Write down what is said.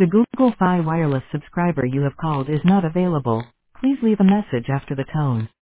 The Google Fi Wireless subscriber you have called is not available. Please leave a message after the tone.